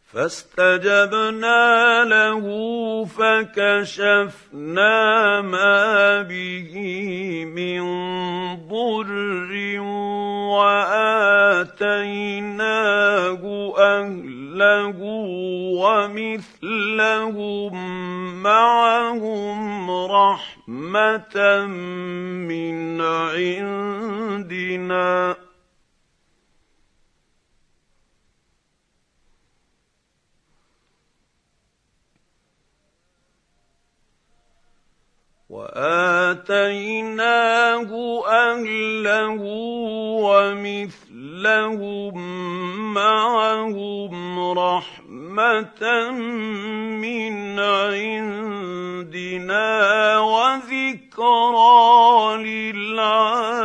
فاستجبنا له فكشفنا ما به من ضر وآتيناه أهله ومثلهم معهم رحمة من عندنا وآتيناه أهله ومثلهم معهم رحمة من عندنا وذكرى للعالمين.